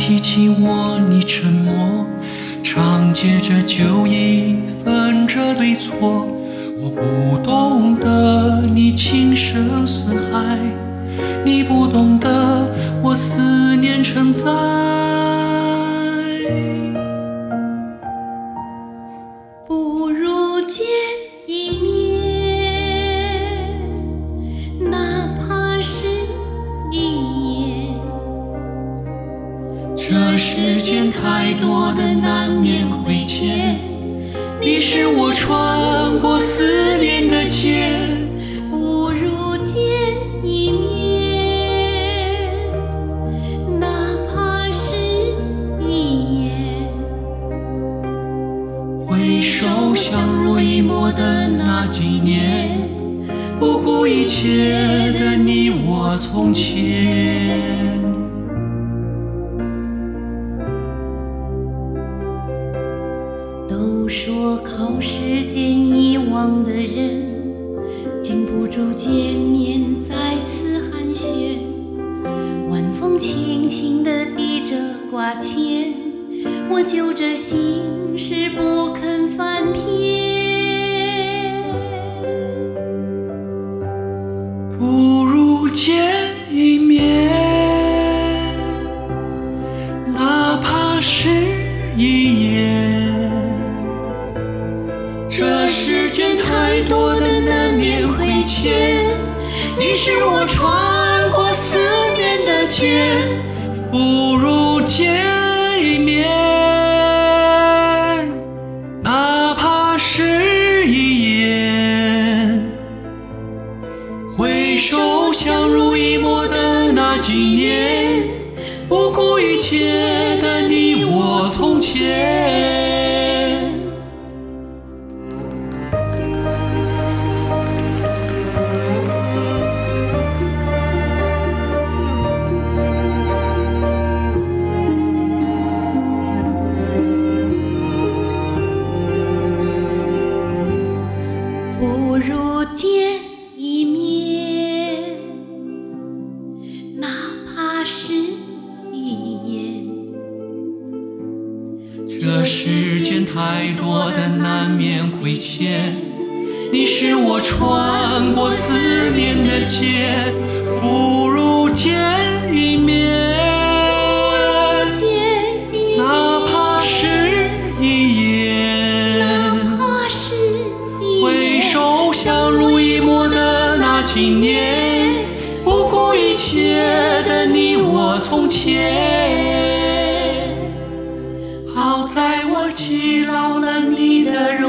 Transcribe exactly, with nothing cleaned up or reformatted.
提起我，你沉默，长街着酒意，分着对错。我不懂得你情深似海，你不懂得我思念成灾。 不如见一面，哪怕是一眼。 这世间太多的难免亏欠，你是我穿过思念的劫。 不如见一面，哪怕是一眼。 回首相濡以沫的那几年，不顾一切的你我从前。 都说靠时间遗忘的人，经不住见面再次寒暄。晚风轻轻地低着挂牵，我揪着心事不肯翻篇。 不如见一面，哪怕是一眼。这世间太多的难免亏欠，你是我穿过思念的劫。不如见一面，哪怕是一眼。回首相濡以沫的那几年，不顾一切的你我从前。 不如见一面，哪怕是一眼。 这世间太多的难免亏欠，你是我穿过思念的劫。不如见一面，哪怕是一眼。回首相濡以沫的那几年，不顾一切的你我从前。好在我记牢了你的容